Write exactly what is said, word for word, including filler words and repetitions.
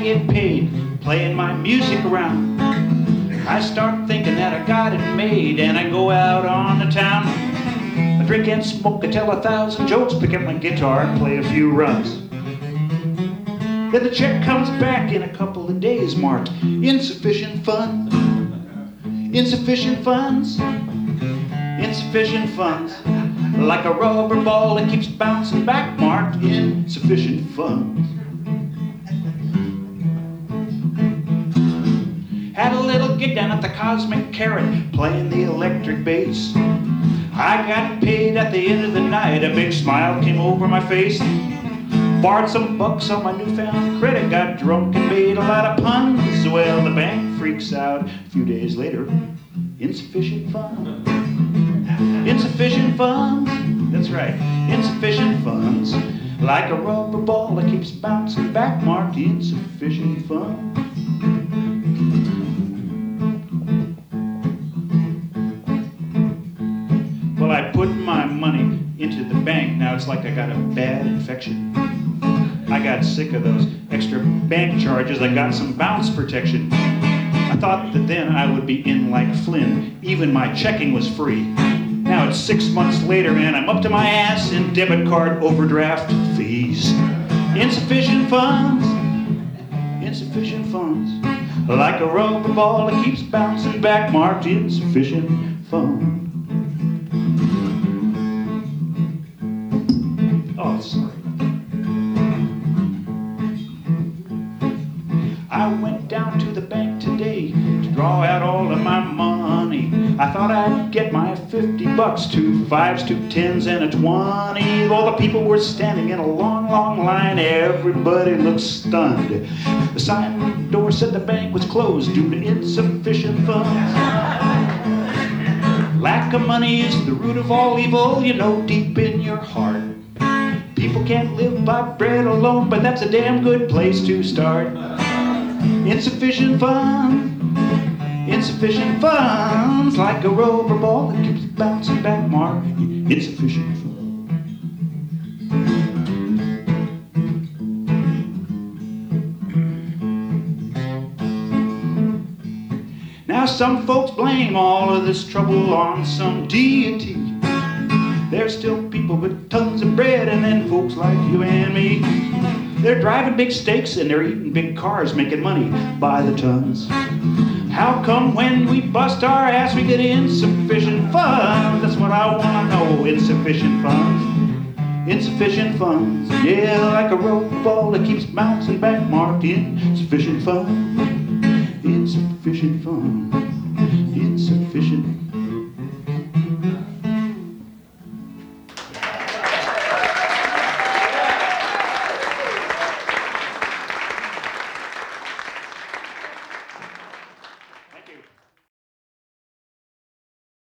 get paid playing my music around. I start thinking that I got it made, and I go out on the town. I drink and smoke, I tell a thousand jokes, pick up my guitar and play a few runs. Then the check comes back in a couple of days marked insufficient funds. Insufficient funds. Insufficient funds. Like a rubber ball that keeps bouncing back marked insufficient funds. Had a little gig down at the Cosmic Carrot playing the electric bass. I got paid at the end of the night, a big smile came over my face. Borrowed some bucks on my newfound credit, got drunk and made a lot of puns. Well, the bank freaks out a few days later. Insufficient funds. Insufficient funds. That's right, insufficient funds. Like a rubber ball that keeps bouncing back marked insufficient funds. Well, I put my money into the bank. Now it's like I got a bad infection. I got sick of those extra bank charges. I got some bounce protection. I thought that then I would be in like Flynn. Even my checking was free. Now it's six months later and I'm up to my ass in debit card overdraft fees. Insufficient funds. Insufficient funds. Like a rubber ball that keeps bouncing back marked insufficient funds. Oh, sorry. I went down to the bank today to draw out all of my money. I thought I'd get my fifty bucks, two fives, two tens, and a twenty. All the people were standing in a long, long line. Everybody looked stunned. The sign on the door said the bank was closed due to insufficient funds. Lack of money is the root of all evil, you know, deep in your heart. People can't live by bread alone, but that's a damn good place to start. Insufficient funds. Insufficient funds. Like a rubber ball that keeps bouncing back marked insufficient funds. Now some folks blame all of this trouble on some deity. There's still people with tons of bread, and then folks like you and me. They're driving big steaks and they're eating big cars, making money by the tons. How come when we bust our ass we get insufficient funds? That's what I want to know. Insufficient funds. Insufficient funds. Yeah, like a rubber ball that keeps bouncing back marked insufficient funds. Insufficient funds.